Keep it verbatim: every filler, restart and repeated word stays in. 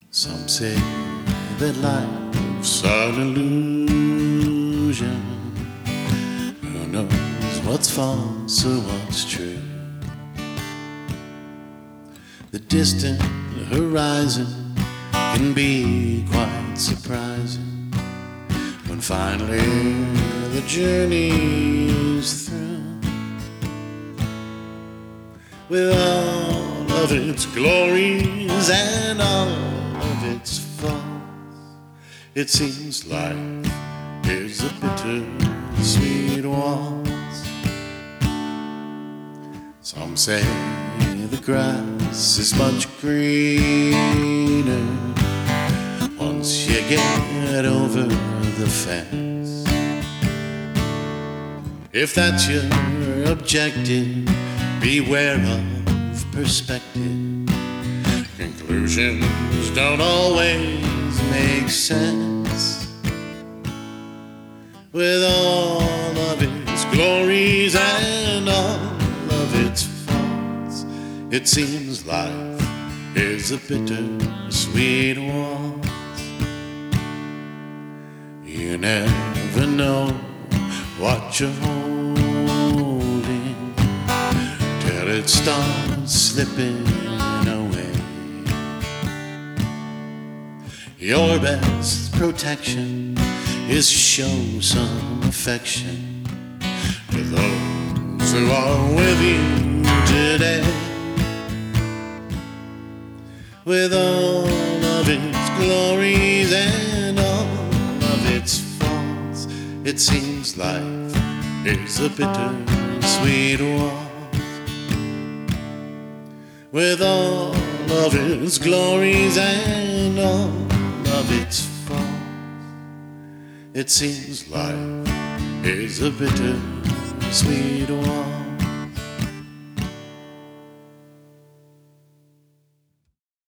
Some say that life's an illusion. Who knows what's false or what's true? The distant horizon can be quite surprising when finally the journey's through. With all of its glories and all of its faults, it seems life is a bitter-sweet waltz. Some say the grass is much greener once you get over the fence. If that's your objective, beware of perspective. Conclusions don't always make sense. With all of its glories and all of its faults, it seems life is a bitter-sweet waltz. You never know what you're holding till it starts slipping away. Your best protection is show some affection to those who are with you today. With all of its glories and all of its faults, it seems life is a bitter-sweet waltz. With all of its glories and all of its faults, it seems life is a bitter-sweet waltz.